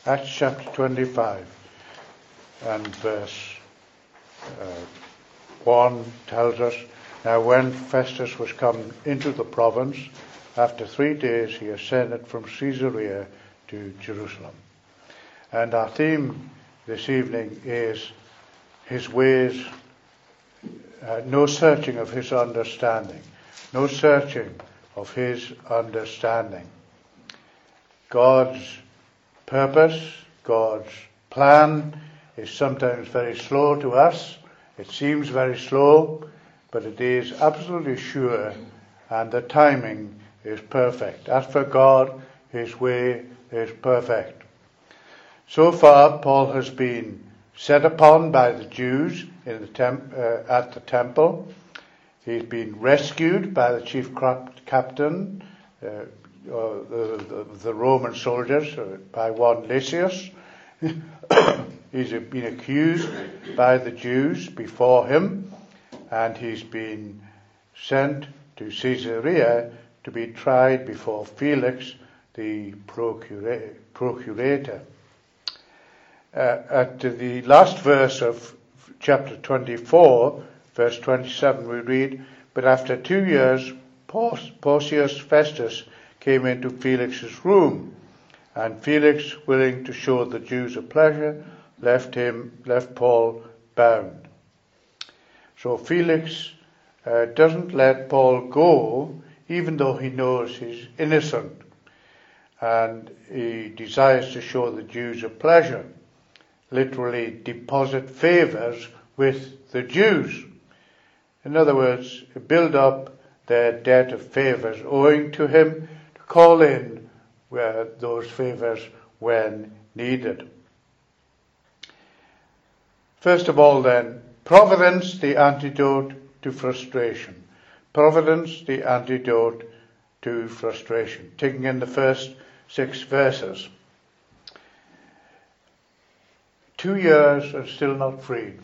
Acts chapter 25 and verse 1 tells us, "Now when Festus was come into the province, after 3 days he ascended from Caesarea to Jerusalem." And our theme this evening is his ways, no searching of his understanding. No searching of his understanding. God's purpose, God's plan is sometimes very slow to us. It seems very slow, but it is absolutely sure, and the timing is perfect. As for God, his way is perfect. So far, Paul has been set upon by the Jews in at the temple. He's been rescued by the chief captain, the Roman soldiers, by one Lysias. He's been accused by the Jews before him, and he's been sent to Caesarea to be tried before Felix, the procurator. At the last verse of chapter 24, verse 27, we read, "But after 2 years, Porcius Festus came into Felix's room, and Felix, willing to show the Jews a pleasure, left Paul bound." So Felix doesn't let Paul go, even though he knows he's innocent, and he desires to show the Jews a pleasure, literally deposit favors with the Jews. In other words, build up their debt of favors owing to him, to call in those favors when needed. First of all then, providence, the antidote to frustration. Providence, the antidote to frustration. Taking in the first 6 verses. 2 years and still not freed.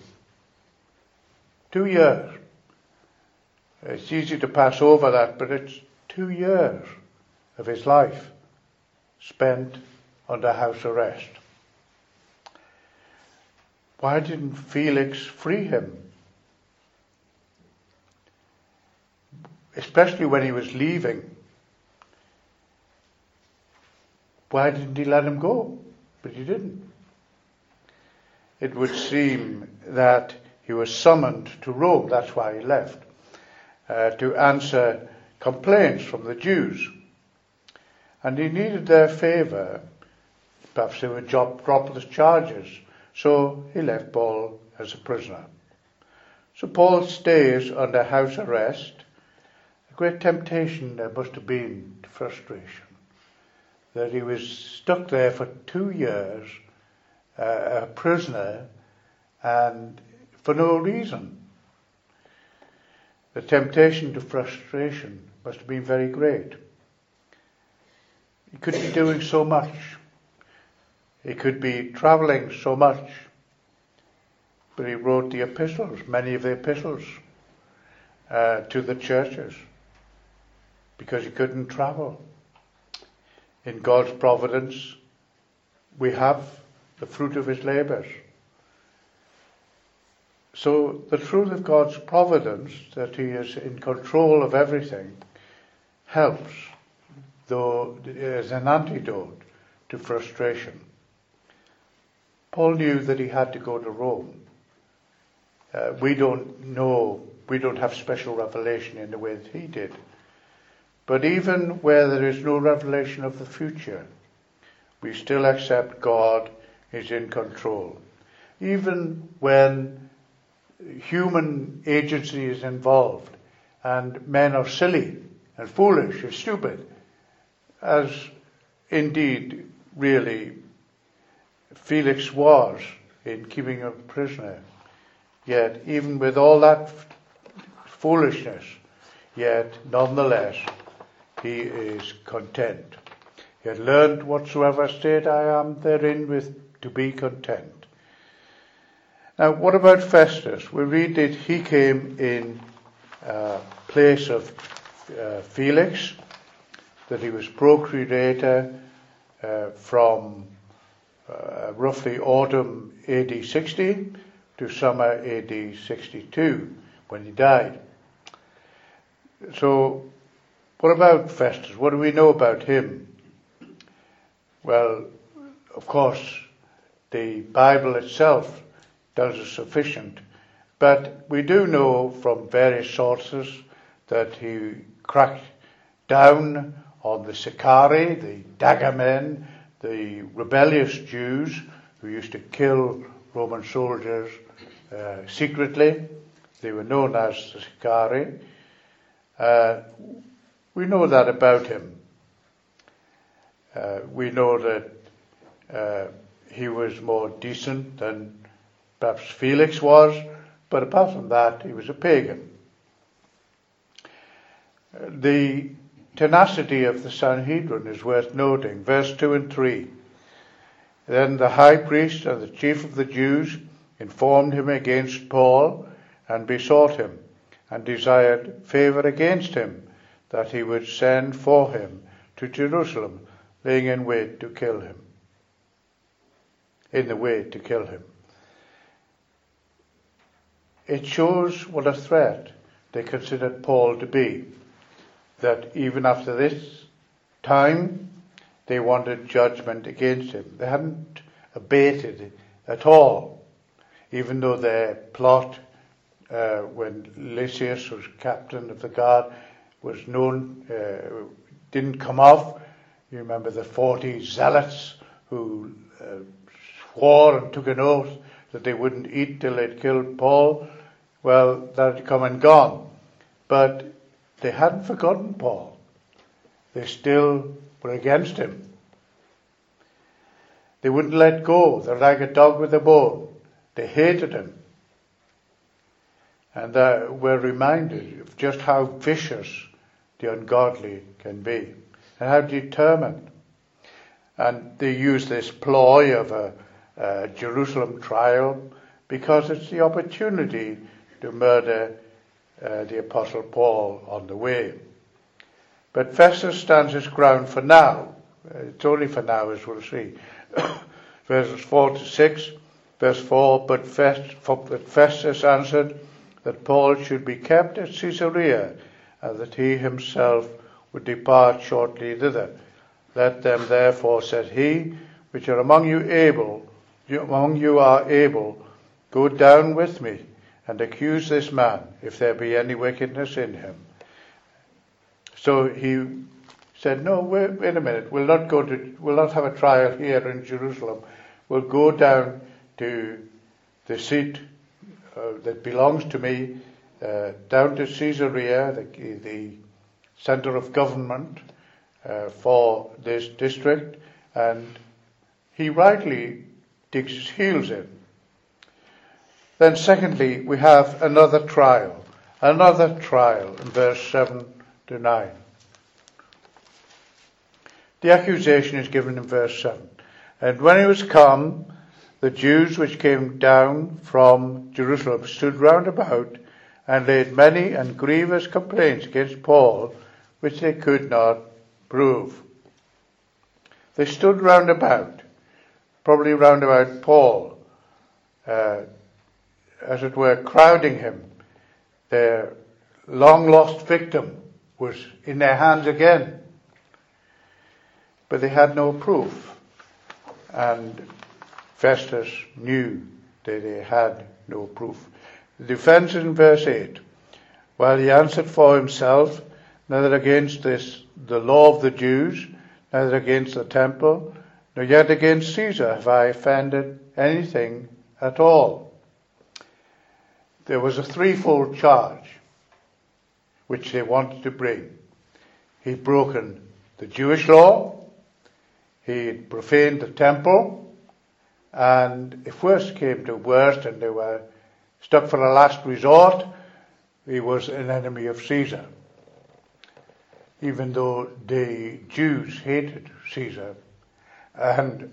2 years. It's easy to pass over that, but it's 2 years of his life spent under house arrest. Why didn't Felix free him? Especially when he was leaving. Why didn't he let him go? But he didn't. It would seem that he was summoned to Rome, that's why he left, to answer complaints from the Jews. And he needed their favour. Perhaps they were dropless charges. So he left Paul as a prisoner. So Paul stays under house arrest. A great temptation there must have been to frustration. That he was stuck there for 2 years, a prisoner, and for no reason. The temptation to frustration must have been very great. He could be doing so much. He could be travelling so much. But he wrote the epistles, many of the epistles, to the churches, because he couldn't travel. In God's providence, we have the fruit of his labours. So the truth of God's providence, that he is in control of everything, helps, though as an antidote to frustration. Paul knew that he had to go to Rome. We don't have special revelation in the way that he did. But even where there is no revelation of the future, we still accept God is in control. Even when human agency is involved and men are silly and foolish and stupid, as indeed really Felix was in keeping him a prisoner, yet even with all that foolishness, yet nonetheless he is content. He had learned whatsoever state I am therein to be content. Now, what about Festus? We read that he came in place of Felix, that he was procurator from roughly autumn AD 60 to summer AD 62 when he died. So, what about Festus? What do we know about him? Well, of course, the Bible itself tells us sufficient, but we do know from various sources that he cracked down on the Sicarii, the dagger men, the rebellious Jews who used to kill Roman soldiers secretly. They were known as the Sicarii. We know that about him. We know that he was more decent than perhaps Felix was, but apart from that, he was a pagan. The tenacity of the Sanhedrin is worth noting. Verse 2 and 3. Then the high priest and the chief of the Jews informed him against Paul and besought him and desired favour against him, that he would send for him to Jerusalem, laying in wait to kill him. In the way to kill him. It shows what a threat they considered Paul to be. That even after this time, they wanted judgment against him. They hadn't abated at all, even though their plot, when Lysias was captain of the guard, was known, didn't come off. You remember the 40 zealots who swore and took an oath that they wouldn't eat till they'd killed Paul. Well, that had come and gone. But they hadn't forgotten Paul. They still were against him. They wouldn't let go. They're like a dog with a bone. They hated him. And we're reminded of just how vicious the ungodly can be and how determined. And they use this ploy of a Jerusalem trial because it's the opportunity to murder the Apostle Paul on the way. But Festus stands his ground for now. It's only for now, as we'll see. Verses 4 to 6. Verse 4, but Festus answered that Paul should be kept at Caesarea, and that he himself would depart shortly thither. Let them therefore, said he, which are among you are able, go down with me, and accuse this man, if there be any wickedness in him. So he said, no, wait a minute, we'll not have a trial here in Jerusalem. We'll go down to the seat that belongs to me, down to Caesarea, the center of government for this district, and he rightly digs his heels in. Then secondly, we have another trial in verse 7 to 9. The accusation is given in verse 7. And when he was come, the Jews which came down from Jerusalem stood round about and laid many and grievous complaints against Paul, which they could not prove. They stood round about, probably round about Paul, as it were, crowding him. Their long-lost victim was in their hands again. But they had no proof. And Festus knew that they had no proof. The defense in verse 8. While he answered for himself, neither against the law of the Jews, neither against the temple, nor yet against Caesar have I offended anything at all. There was a threefold charge which they wanted to bring. He'd broken the Jewish law, he'd profaned the temple, and if worst came to worst and they were stuck for a last resort, he was an enemy of Caesar. Even though the Jews hated Caesar. And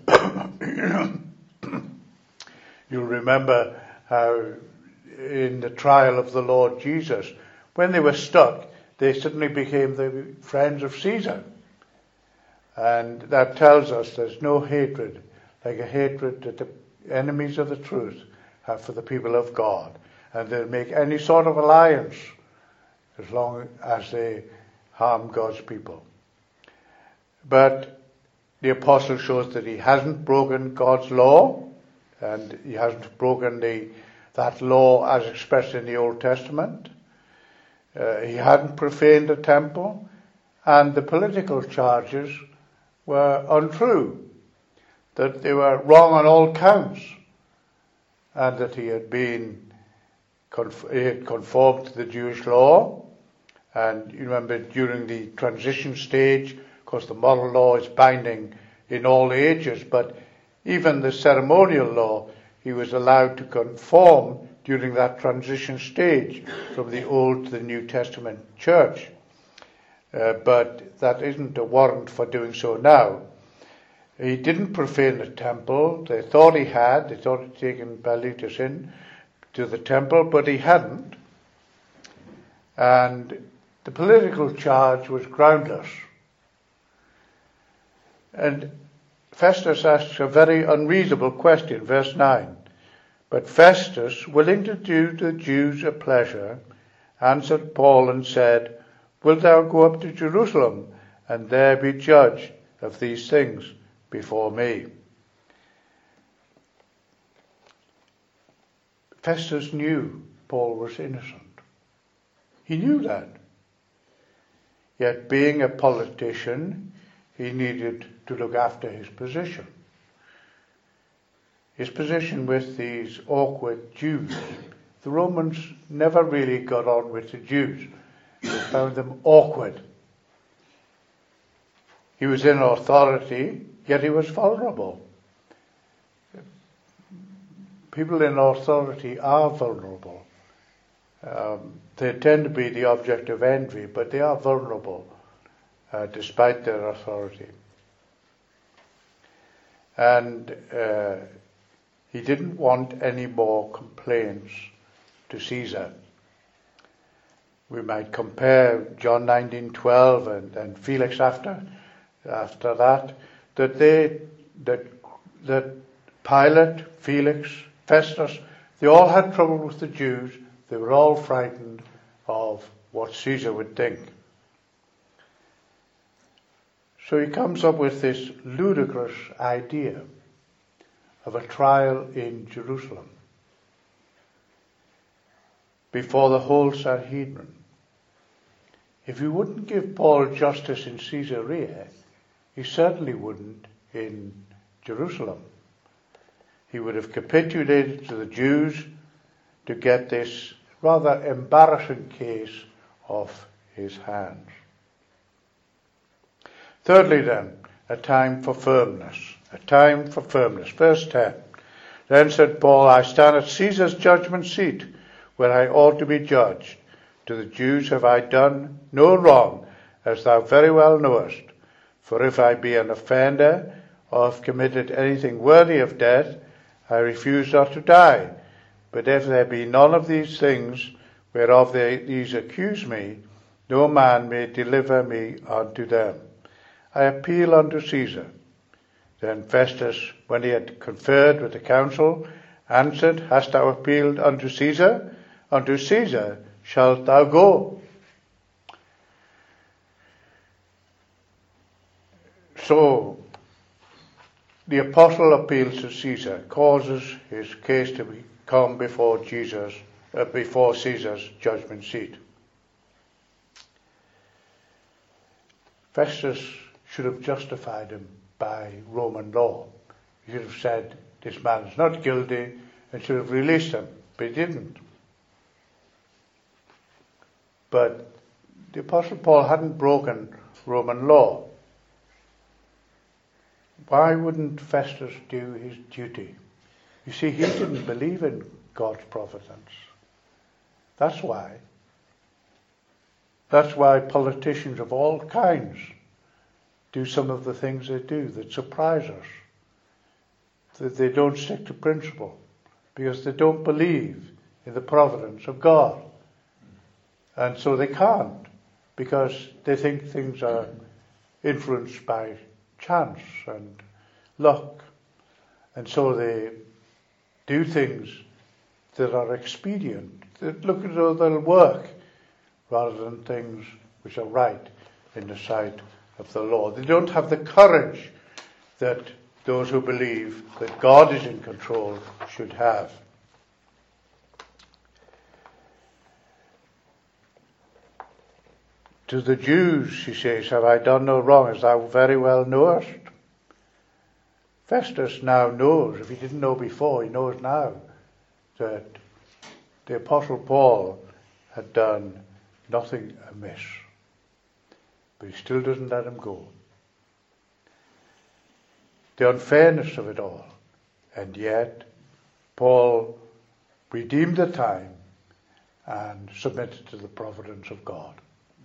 you'll remember how in the trial of the Lord Jesus, when they were stuck, they suddenly became the friends of Caesar. And that tells us there's no hatred like a hatred that the enemies of the truth have for the people of God. And they'll make any sort of alliance as long as they harm God's people. But the apostle shows that he hasn't broken God's law, and he hasn't broken that law as expressed in the Old Testament. He hadn't profaned the temple, and the political charges were untrue, that they were wrong on all counts, and that he had conformed to the Jewish law. And you remember during the transition stage, of course the model law is binding in all ages, but even the ceremonial law, he was allowed to conform during that transition stage from the Old to the New Testament church. But that isn't a warrant for doing so now. He didn't profane the temple. They thought he had. They thought he'd taken Belitus in to the temple, but he hadn't. And the political charge was groundless. And Festus asks a very unreasonable question, verse 9. But Festus, willing to do the Jews a pleasure, answered Paul and said, Wilt thou go up to Jerusalem, and there be judged of these things before me? Festus knew Paul was innocent. He knew that. Yet being a politician, he needed to look after his position. His position with these awkward Jews. The Romans never really got on with the Jews. They found them awkward. He was in authority, yet he was vulnerable. People in authority are vulnerable. They tend to be the object of envy, but they are vulnerable despite their authority. And he didn't want any more complaints to Caesar. We might compare John 19:12 and Felix after that Pilate, Felix, Festus, they all had trouble with the Jews. They were all frightened of what Caesar would think. So he comes up with this ludicrous idea of a trial in Jerusalem before the whole Sanhedrin. If he wouldn't give Paul justice in Caesarea, he certainly wouldn't in Jerusalem. He would have capitulated to the Jews to get this rather embarrassing case off his hands. Thirdly then, a time for firmness. A time for firmness. Verse 10. Then said Paul, I stand at Caesar's judgment seat, where I ought to be judged. To the Jews have I done no wrong, as thou very well knowest. For if I be an offender, or have committed anything worthy of death, I refuse not to die. But if there be none of these things whereof these accuse me, no man may deliver me unto them. I appeal unto Caesar. Then Festus, when he had conferred with the council, answered, Hast thou appealed unto Caesar? Unto Caesar shalt thou go. So, the apostle appeals to Caesar, causes his case to come before Caesar's judgment seat. Festus should have justified him by Roman law. He should have said, this man is not guilty, and should have released him, but he didn't. But the Apostle Paul hadn't broken Roman law. Why wouldn't Festus do his duty? You see, he didn't believe in God's providence. That's why. That's why politicians of all kinds do some of the things they do that surprise us. That they don't stick to principle because they don't believe in the providence of God. And so they can't, because they think things are influenced by chance and luck And so they do things that are expedient, that look as though they'll work, rather than things which are right in the sight of the Lord. They don't have the courage that those who believe that God is in control should have. To the Jews, she says, have I done no wrong, as thou very well knowest? Festus now knows, if he didn't know before, he knows now, that the Apostle Paul had done nothing amiss. But he still doesn't let him go. The unfairness of it all. And yet, Paul redeemed the time and submitted to the providence of God.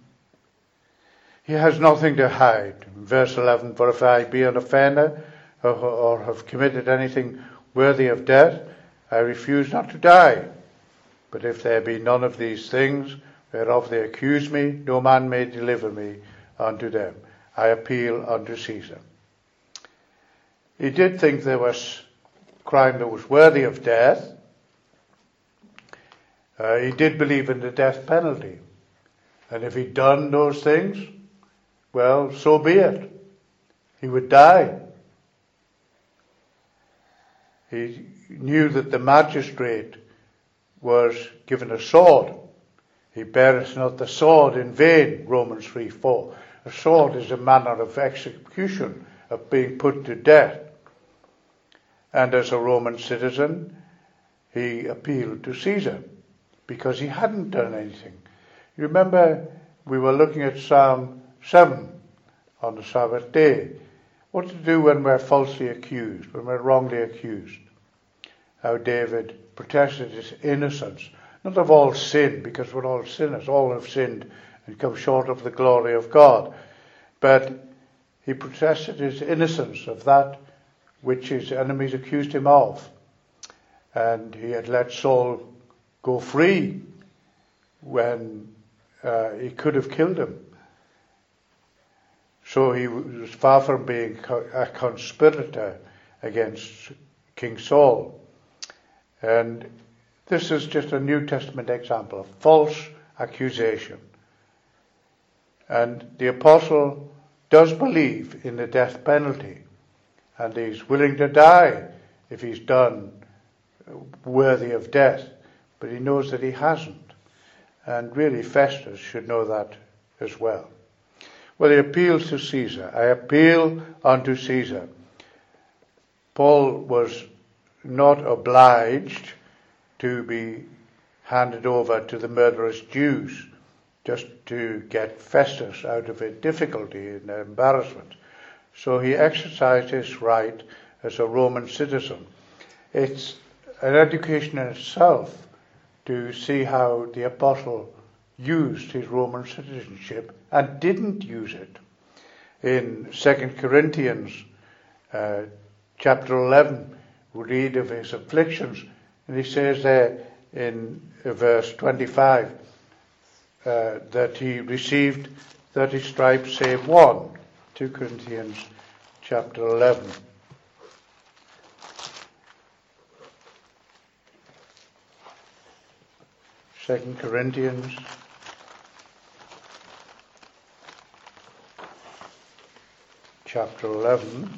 He has nothing to hide. In verse 11, for if I be an offender or have committed anything worthy of death, I refuse not to die. But if there be none of these things whereof they accuse me, no man may deliver me unto them. I appeal unto Caesar. He did think there was crime that was worthy of death. He did believe in the death penalty. And if he'd done those things, well, so be it. He would die. He knew that the magistrate was given a sword. He beareth not the sword in vain, Romans 3:4. A sword is a manner of execution, of being put to death. And as a Roman citizen, he appealed to Caesar because he hadn't done anything. You remember we were looking at Psalm 7 on the Sabbath day. What to do when we're falsely accused, when we're wrongly accused. How David protested his innocence, not of all sin, because we're all sinners, all have sinned and come short of the glory of God. But he protested his innocence of that which his enemies accused him of. And he had let Saul go free when he could have killed him. So he was far from being a conspirator against King Saul. And this is just a New Testament example of false accusation. And the apostle does believe in the death penalty. And he's willing to die if he's done worthy of death. But he knows that he hasn't. And really Festus should know that as well. Well, he appeals to Caesar. I appeal unto Caesar. Paul was not obliged to be handed over to the murderous Jews just to get Festus out of a difficulty and embarrassment. So he exercised his right as a Roman citizen. It's an education in itself to see how the apostle used his Roman citizenship and didn't use it. In 2 Corinthians chapter 11, we read of his afflictions, and he says there in verse 25 that he received 30 stripes save one. 2 Corinthians chapter 11. Second Corinthians chapter 11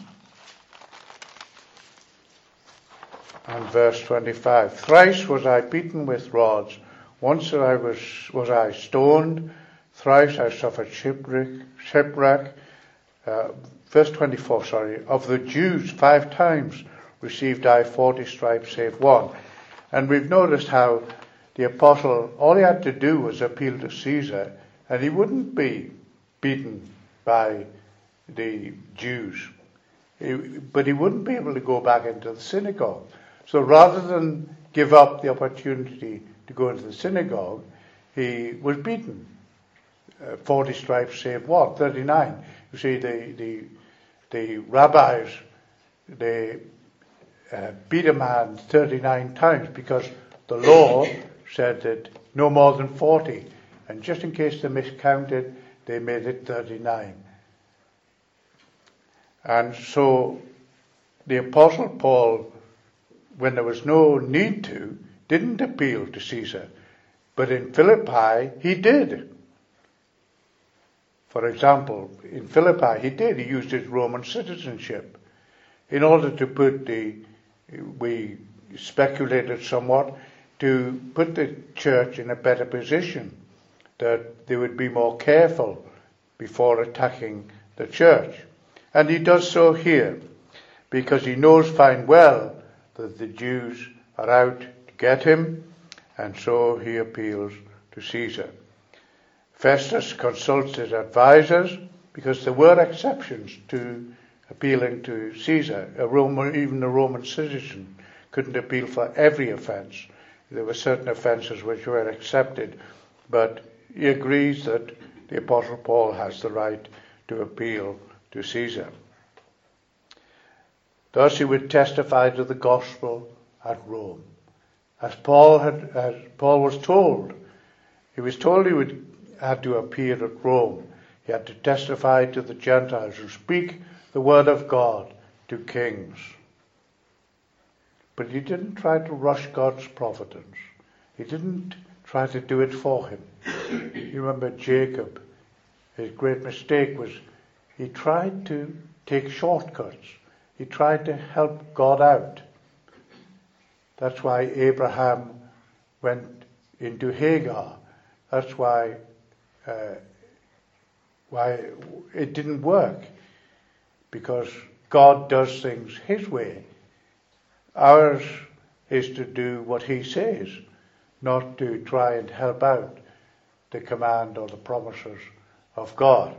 and verse 25. Thrice was I beaten with rods. Once was I stoned. Thrice I suffered shipwreck. Verse 24, of the Jews 5 times received I 40 stripes save one. And we've noticed how the apostle, all he had to do was appeal to Caesar, and he wouldn't be beaten by the Jews. But he wouldn't be able to go back into the synagogue. So rather than give up the opportunity to go into the synagogue, he was beaten. 40 stripes save what? 39. You see, the rabbis, they beat a man 39 times because the law said that no more than 40. And just in case they miscounted, they made it 39. And so the Apostle Paul, when there was no need to, didn't appeal to Caesar. But in Philippi, he did. For example, in Philippi, he did. He used his Roman citizenship in order to we speculated somewhat, to put the church in a better position, that they would be more careful before attacking the church. And he does so here, because he knows fine well that the Jews are out to get him, and so he appeals to Caesar. Festus consults his advisors, because there were exceptions to appealing to Caesar. Even a Roman citizen couldn't appeal for every offence. There were certain offences which were accepted, but he agrees that the Apostle Paul has the right to appeal to Caesar. Thus he would testify to the gospel at Rome. As Paul was told, he had to appear at Rome. He had to testify to the Gentiles who speak the word of God to kings. But he didn't try to rush God's providence. He didn't try to do it for him. You remember Jacob. His great mistake was he tried to take shortcuts. He tried to help God out. That's why Abraham went into Hagar. That's why it didn't work. Because God does things his way. Ours is to do what he says, not to try and help out the command or the promises of God.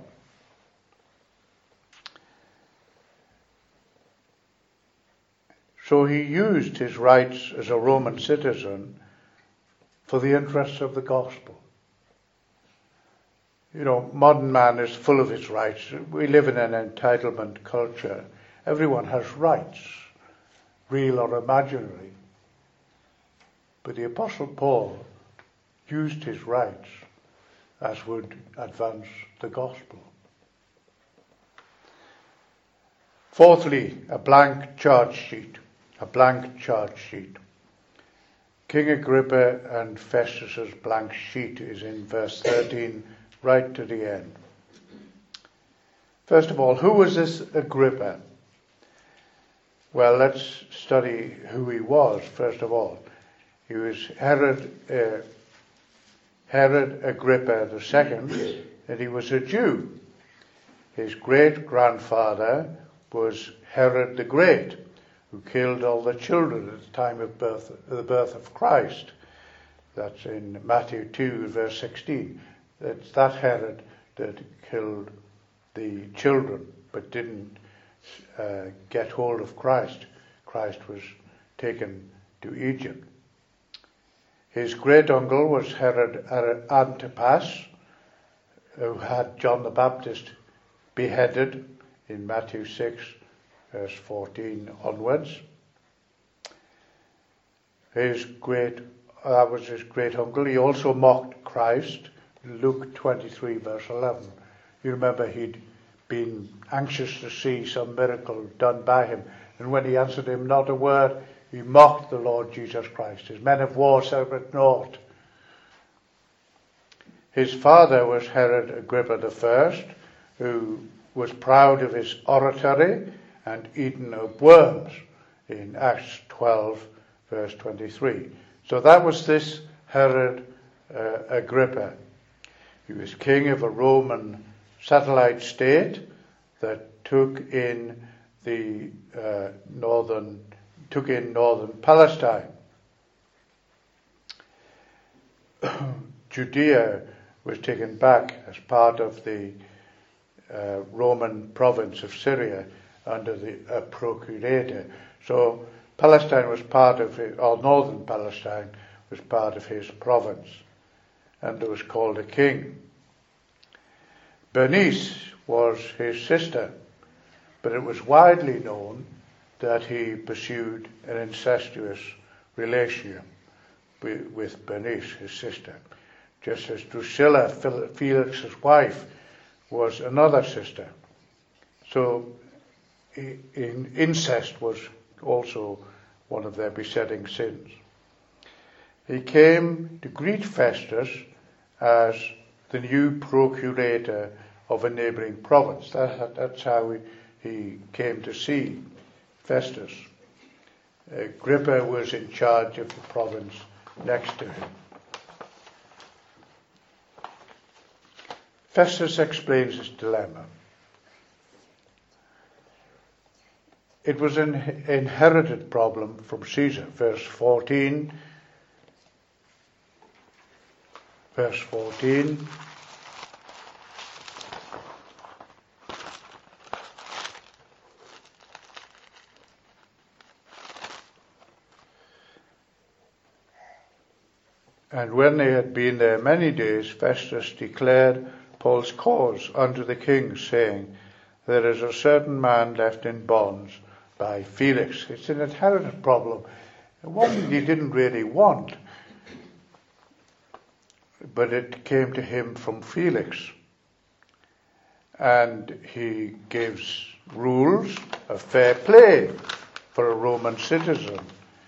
So he used his rights as a Roman citizen for the interests of the gospel. You know, modern man is full of his rights. We live in an entitlement culture. Everyone has rights, real or imaginary. But the Apostle Paul used his rights as would advance the gospel. Fourthly, a blank charge sheet. A blank charge sheet. King Agrippa and Festus's blank sheet is in verse 13, right to the end. First of all, who was this Agrippa? Well, let's study who he was, first of all. He was Herod Agrippa II, and he was a Jew. His great-grandfather was Herod the Great, who killed all the children at the time of the birth of Christ. That's in Matthew 2, verse 16. It's that Herod that killed the children, but didn't get hold of Christ. Christ was taken to Egypt. His great-uncle was Herod Antipas, who had John the Baptist beheaded in Matthew 6, verse 14 onwards. That was his great-uncle. He also mocked Christ, Luke 23, verse 11. You remember he'd been anxious to see some miracle done by him, and when he answered him not a word, he mocked the Lord Jesus Christ. His men of war served naught. His father was Herod Agrippa I, who was proud of his oratory and eaten of worms in Acts 12, verse 23. So that was this Herod Agrippa. He was king of a Roman satellite state that took in northern Palestine. Judea was taken back as part of the Roman province of Syria under the procurator. So Palestine was part of it, or northern Palestine was part of his province, and there was called a king. Bernice was his sister, but it was widely known that he pursued an incestuous relationship with Bernice, his sister, just as Drusilla, Felix's wife, was another sister. So incest was also one of their besetting sins. He came to greet Festus as the new procurator of a neighbouring province. That's how he came to see Festus. Agrippa was in charge of the province next to him. Festus explains his dilemma. It was an inherited problem from Caesar. Verse 14. And when they had been there many days, Festus declared Paul's cause unto the king, saying, there is a certain man left in bonds by Felix. It's an inherited problem, one he didn't really want, but it came to him from Felix. And he gives rules of fair play for a Roman citizen.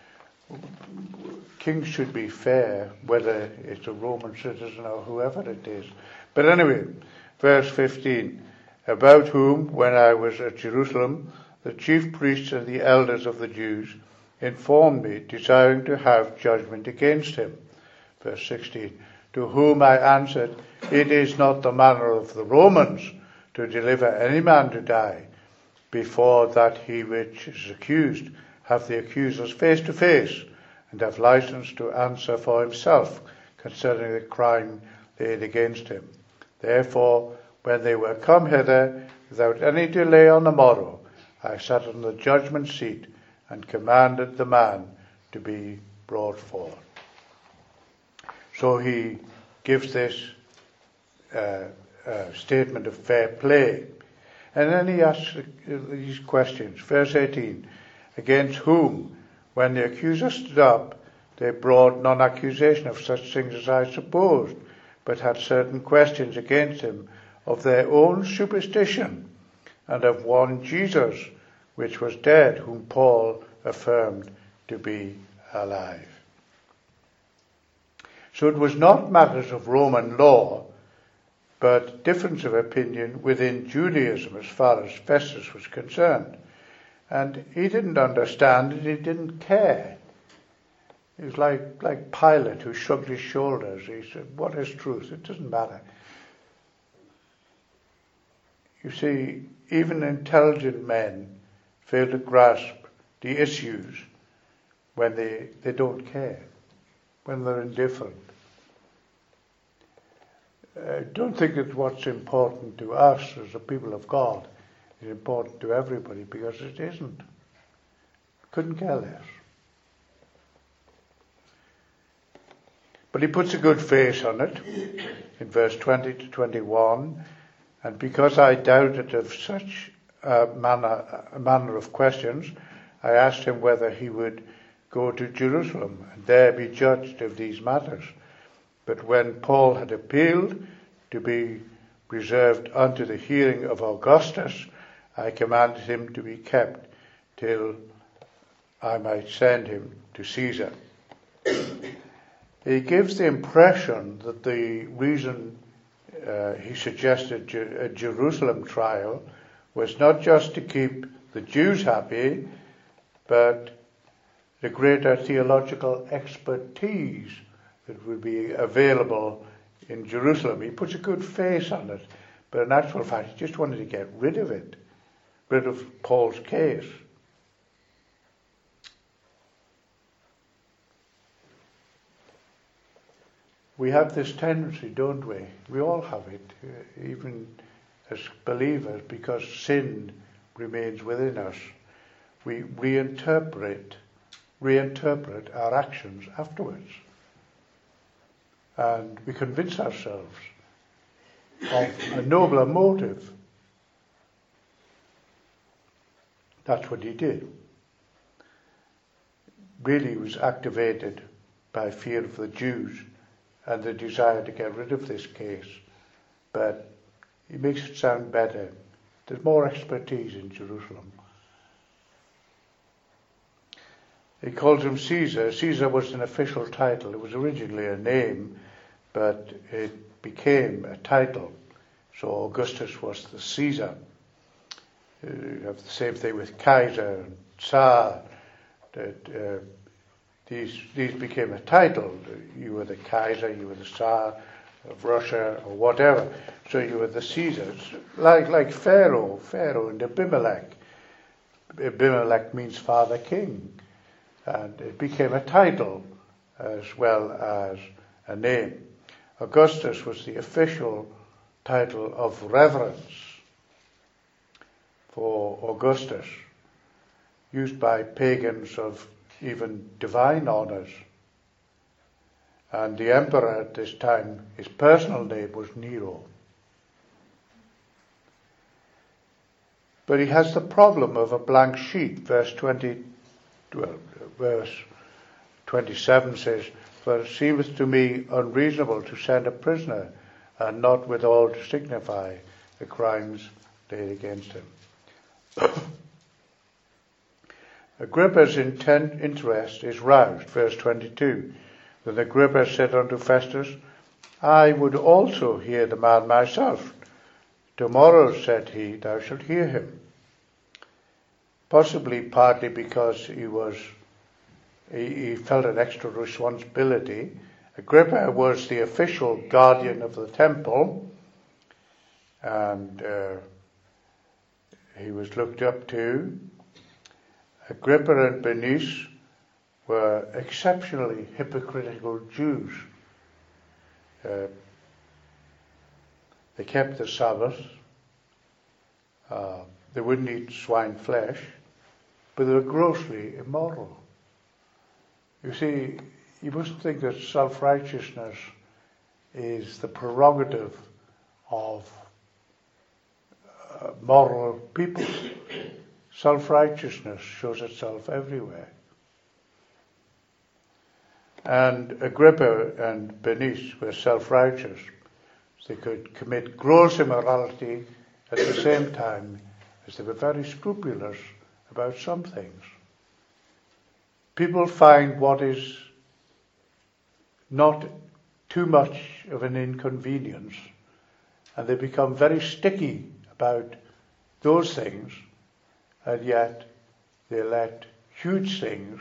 Kings should be fair, whether it's a Roman citizen or whoever it is. But anyway, verse 15, about whom, when I was at Jerusalem, the chief priests and the elders of the Jews informed me, desiring to have judgment against him. Verse 16, to whom I answered, it is not the manner of the Romans to deliver any man to die, before that he which is accused have the accusers face to face, and have license to answer for himself concerning the crime laid against him. Therefore, when they were come hither, without any delay on the morrow, I sat on the judgment seat and commanded the man to be brought forth. So he gives this statement of fair play. And then he asks these questions. Verse 18, against whom, when the accuser stood up, they brought none accusation of such things as I supposed, but had certain questions against him of their own superstition, and of one Jesus, which was dead, whom Paul affirmed to be alive. So it was not matters of Roman law, but difference of opinion within Judaism as far as Festus was concerned. And he didn't understand it, he didn't care. He was like Pilate, who shrugged his shoulders. He said, what is truth? It doesn't matter. You see, even intelligent men fail to grasp the issues when they don't care, when they're indifferent. Don't think that what's important to us as the people of God is important to everybody, because it isn't. Couldn't care less. But he puts a good face on it in verse 20 to 21. And because I doubted of such manner of questions, I asked him whether he would go to Jerusalem and there be judged of these matters. But when Paul had appealed to be reserved unto the hearing of Augustus, I commanded him to be kept till I might send him to Caesar. He gives the impression that the reason he suggested a Jerusalem trial was not just to keep the Jews happy, but the greater theological expertise that would be available in Jerusalem. He puts a good face on it, but in actual fact he just wanted to get rid of it, rid of Paul's case. We have this tendency, don't we? We all have it, even as believers, because sin remains within us. We reinterpret our actions afterwards. And we convince ourselves of a nobler motive. That's what he did. Really, he was activated by fear of the Jews and the desire to get rid of this case. But he makes it sound better. There's more expertise in Jerusalem. He calls him Caesar. Caesar was an official title. It was originally a name, but it became a title. So Augustus was the Caesar. You have the same thing with Kaiser and Tsar. That these became a title. You were the Kaiser, you were the Tsar of Russia, or whatever. So you were the Caesars, like Pharaoh and Abimelech. Abimelech means father king, and it became a title as well as a name. Augustus was the official title of reverence for Augustus, used by pagans of even divine honours. And the emperor at this time, his personal name was Nero. But he has the problem of a blank sheet. Verse 27 says, "For it seemeth to me unreasonable to send a prisoner, and not withal to signify the crimes laid against him." Agrippa's interest is roused. Verse 22. Then Agrippa said unto Festus, "I would also hear the man myself. Tomorrow," said he, "thou shalt hear him." Possibly partly because he felt an extra responsibility. Agrippa was the official guardian of the temple, and he was looked up to. Agrippa and Bernice were exceptionally hypocritical Jews. They kept the Sabbath. They wouldn't eat swine flesh, but they were grossly immoral. You see, you mustn't think that self-righteousness is the prerogative of moral people. Self-righteousness shows itself everywhere. And Agrippa and Bernice were self-righteous. They could commit gross immorality at the same time as they were very scrupulous about some things. People find what is not too much of an inconvenience, and they become very sticky about those things, and yet they let huge things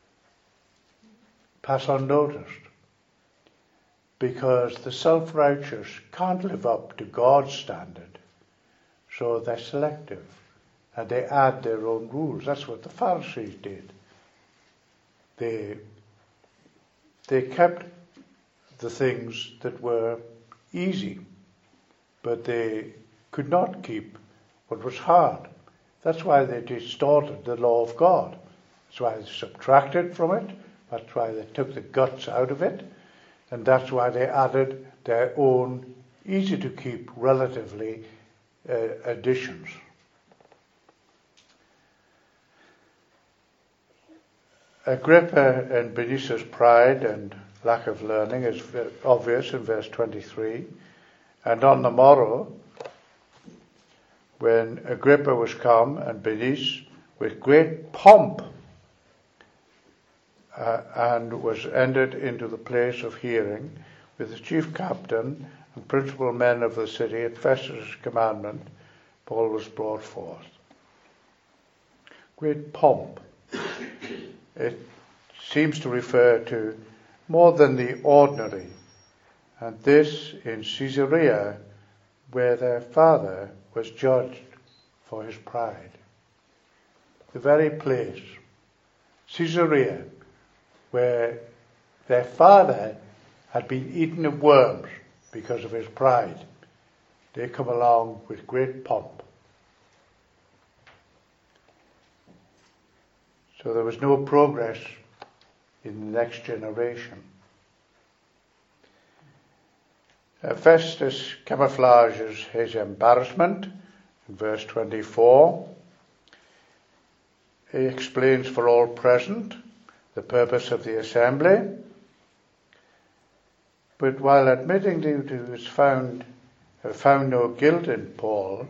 pass unnoticed, because the self-righteous can't live up to God's standard, so they're selective and they add their own rules. That's what the Pharisees did. They kept the things that were easy, but they could not keep what was hard. That's why they distorted the law of God. That's why they subtracted from it. That's why they took the guts out of it. And that's why they added their own easy-to-keep, relatively, additions. Agrippa and Bernice's pride and lack of learning is obvious in verse 23. And on the morrow, when Agrippa was come, and Bernice with great pomp, and was entered into the place of hearing with the chief captain and principal men of the city, at Festus' commandment, Paul was brought forth. Great pomp. It seems to refer to more than the ordinary, and this in Caesarea, where their father was judged for his pride. The very place, Caesarea, where their father had been eaten of worms because of his pride. They come along with great pomp. So there was no progress in the next generation. Festus camouflages his embarrassment in verse 24. He explains for all present the purpose of the assembly, but while admitting that he was found no guilt in Paul,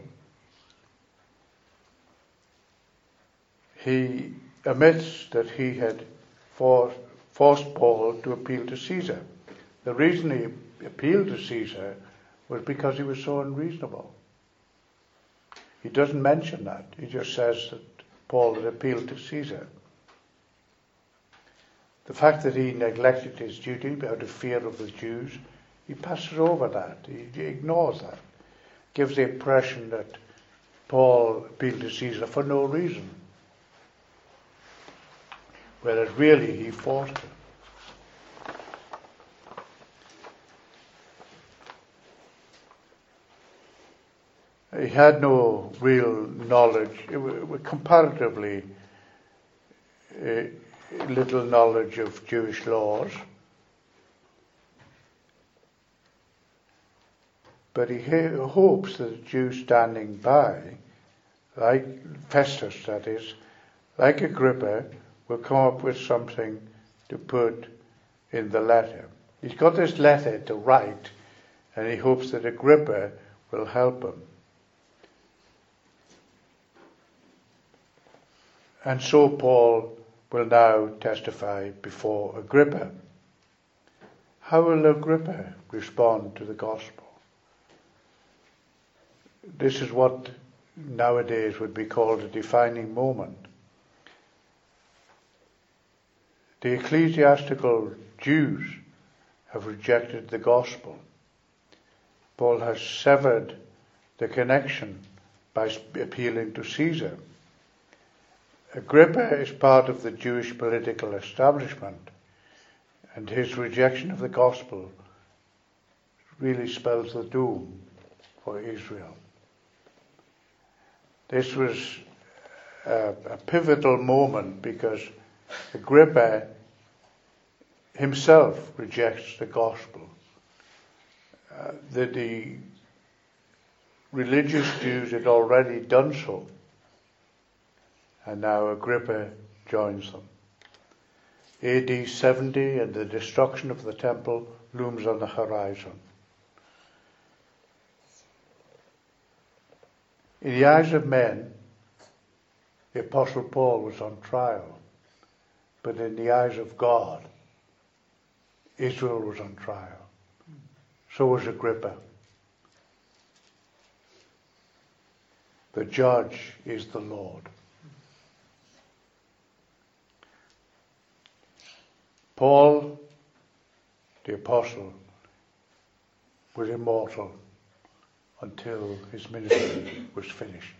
he admits that he had forced Paul to appeal to Caesar. The reason he appealed to Caesar was because he was so unreasonable. He doesn't mention that. He just says that Paul had appealed to Caesar. The fact that he neglected his duty out of fear of the Jews, he passes over that. He ignores that. Gives the impression that Paul appealed to Caesar for no reason, whereas really he forced him. He had no real knowledge, comparatively little knowledge of Jewish laws, but he hopes that a Jew standing by, like Festus that is, like Agrippa, will come up with something to put in the letter. He's got this letter to write, and he hopes that Agrippa will help him. And so Paul will now testify before Agrippa. How will Agrippa respond to the gospel? This is what nowadays would be called a defining moment. The ecclesiastical Jews have rejected the gospel. Paul has severed the connection by appealing to Caesar. Agrippa is part of the Jewish political establishment, and his rejection of the gospel really spells the doom for Israel. This was a pivotal moment because Agrippa himself rejects the gospel. The religious Jews had already done so, and now Agrippa joins them. AD 70 and the destruction of the temple looms on the horizon. In the eyes of men, the Apostle Paul was on trial, but in the eyes of God, Israel was on trial. So was Agrippa. The judge is the Lord. Paul, the apostle, was immortal until his ministry was finished.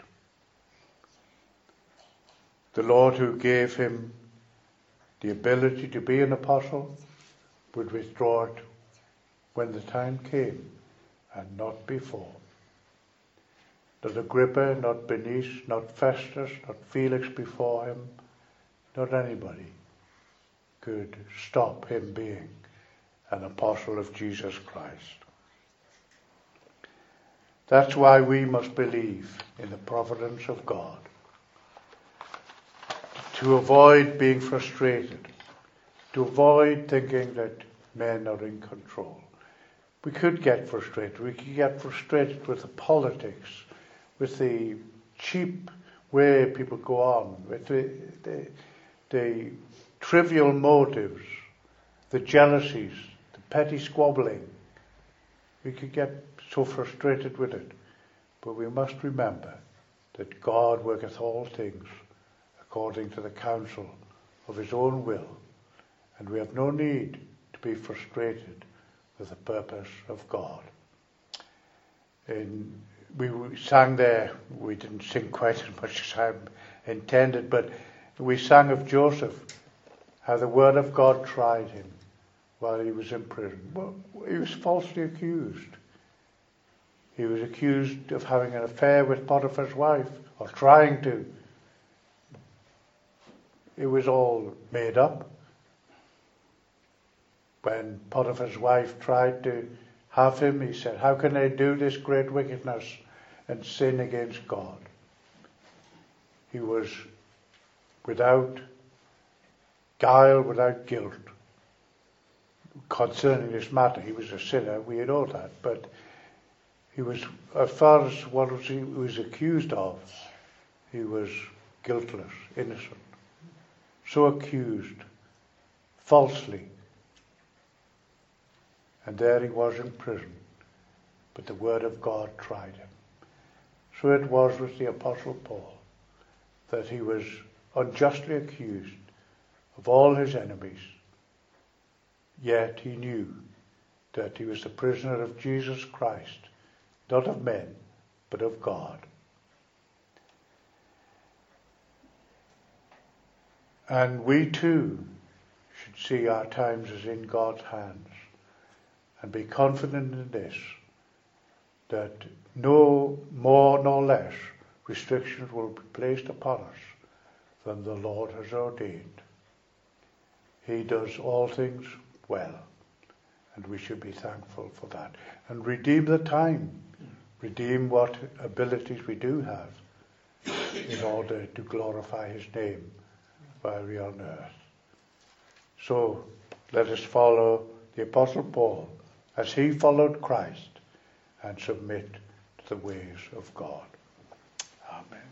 The Lord who gave him the ability to be an apostle would withdraw it when the time came and not before. Not Agrippa, not Bernice, not Festus, not Felix before him, not anybody could stop him being an apostle of Jesus Christ. That's why we must believe in the providence of God, to avoid being frustrated, to avoid thinking that men are in control. We could get frustrated. We could get frustrated with the politics, with the cheap way people go on, with the trivial motives, the jealousies, the petty squabbling. We could get so frustrated with it. But we must remember that God worketh all things according to the counsel of his own will, and we have no need to be frustrated with the purpose of God. We sang there, we didn't sing quite as much as I intended, but we sang of Joseph, how the word of God tried him while he was in prison. Well, he was falsely accused. He was accused of having an affair with Potiphar's wife, or trying to. It was all made up. When Potiphar's wife tried to have him, he said, "How can I do this great wickedness and sin against God?" He was without guile, without guilt concerning this matter. He was a sinner, we know that, but he was, as far as what he was accused of, he was guiltless, innocent. So accused falsely. And there he was in prison, but the word of God tried him. So it was with the Apostle Paul, that he was unjustly accused of all his enemies, yet he knew that he was the prisoner of Jesus Christ, not of men, but of God. And we too should see our times as in God's hands and be confident in this, that no more nor less restrictions will be placed upon us than the Lord has ordained. He does all things well, and we should be thankful for that. And redeem the time, redeem what abilities we do have in order to glorify his name while we are on earth. So let us follow the Apostle Paul as he followed Christ and submit to the ways of God. Amen.